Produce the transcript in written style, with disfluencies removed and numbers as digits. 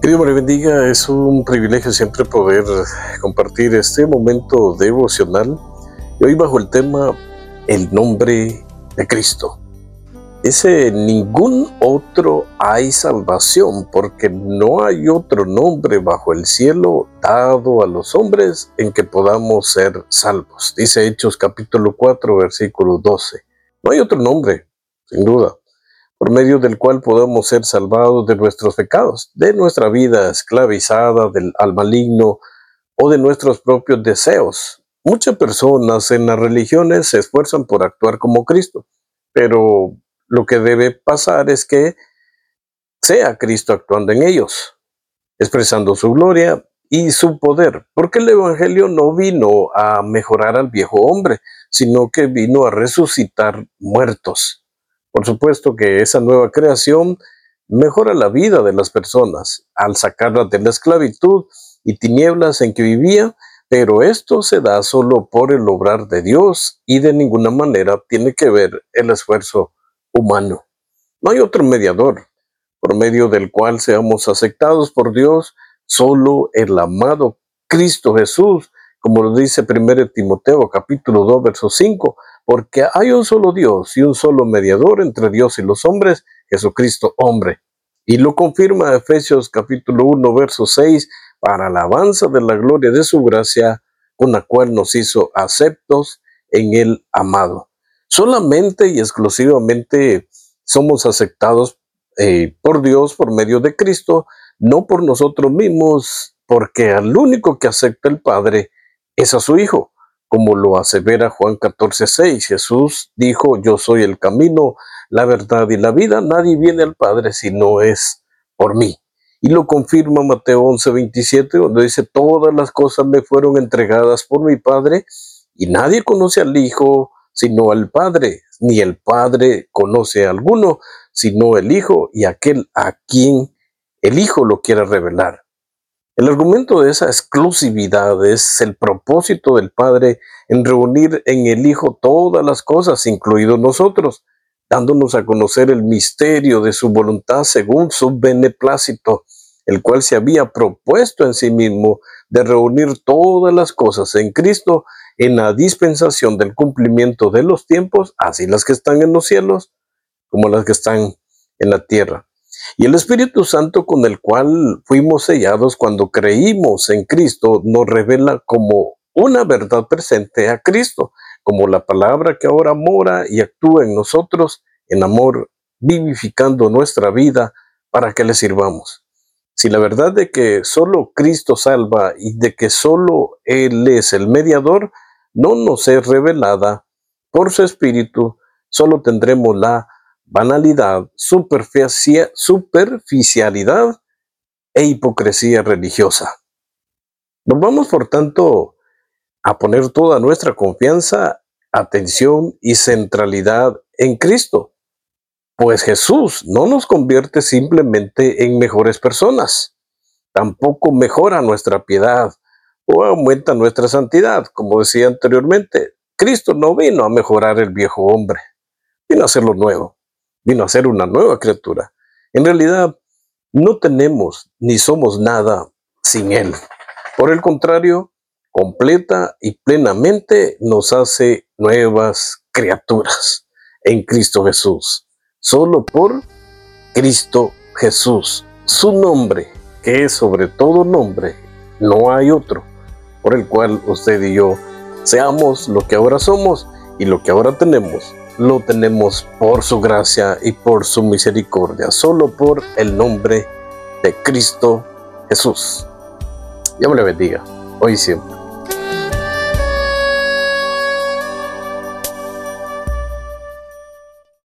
Que Dios me le bendiga, es un privilegio siempre poder compartir este momento devocional y hoy bajo el tema el nombre de Cristo. Dice, ningún otro hay salvación, porque no hay otro nombre bajo el cielo dado a los hombres en que podamos ser salvos. Dice Hechos capítulo 4, versículo 12. No hay otro nombre, sin duda, por medio del cual podamos ser salvados de nuestros pecados, de nuestra vida esclavizada al maligno o de nuestros propios deseos. Muchas personas en las religiones se esfuerzan por actuar como Cristo, pero lo que debe pasar es que sea Cristo actuando en ellos, expresando su gloria y su poder, porque el Evangelio no vino a mejorar al viejo hombre, sino que vino a resucitar muertos. Por supuesto que esa nueva creación mejora la vida de las personas al sacarlas de la esclavitud y tinieblas en que vivía, pero esto se da solo por el obrar de Dios y de ninguna manera tiene que ver el esfuerzo humano. No hay otro mediador por medio del cual seamos aceptados por Dios, solo el amado Cristo Jesús, como lo dice 1 Timoteo capítulo 2, verso 5, porque hay un solo Dios y un solo mediador entre Dios y los hombres, Jesucristo hombre. Y lo confirma Efesios capítulo 1, verso 6, para alabanza de la gloria de su gracia, con la cual nos hizo aceptos en el amado. Solamente y exclusivamente somos aceptados por Dios por medio de Cristo, no por nosotros mismos, porque al único que acepta el Padre es a su Hijo, como lo asevera Juan 14:6. Jesús dijo, yo soy el camino, la verdad y la vida, nadie viene al Padre si no es por mí. Y lo confirma Mateo 11:27, donde dice, todas las cosas me fueron entregadas por mi Padre, y nadie conoce al Hijo sino al Padre, ni el Padre conoce a alguno, sino el Hijo y aquel a quien el Hijo lo quiera revelar. El argumento de esa exclusividad es el propósito del Padre en reunir en el Hijo todas las cosas, incluidos nosotros, dándonos a conocer el misterio de su voluntad según su beneplácito, el cual se había propuesto en sí mismo de reunir todas las cosas en Cristo en la dispensación del cumplimiento de los tiempos, así las que están en los cielos como las que están en la tierra. Y el Espíritu Santo con el cual fuimos sellados cuando creímos en Cristo nos revela como una verdad presente a Cristo, como la palabra que ahora mora y actúa en nosotros en amor, vivificando nuestra vida para que le sirvamos. Si la verdad de que solo Cristo salva y de que solo Él es el mediador no nos es revelada por su Espíritu, solo tendremos la banalidad, superficialidad e hipocresía religiosa. Nos vamos, por tanto, a poner toda nuestra confianza, atención y centralidad en Cristo, pues Jesús no nos convierte simplemente en mejores personas, tampoco mejora nuestra piedad o aumenta nuestra santidad, como decía anteriormente. Cristo no vino a mejorar el viejo hombre, vino a hacerlo nuevo. Vino a ser una nueva criatura. En realidad, no tenemos ni somos nada sin Él. Por el contrario, completa y plenamente nos hace nuevas criaturas en Cristo Jesús. Solo por Cristo Jesús, su nombre, que es sobre todo nombre, no hay otro, por el cual usted y yo seamos lo que ahora somos y lo que ahora tenemos. Lo tenemos por su gracia y por su misericordia, solo por el nombre de Cristo Jesús. Dios me le bendiga, hoy y siempre.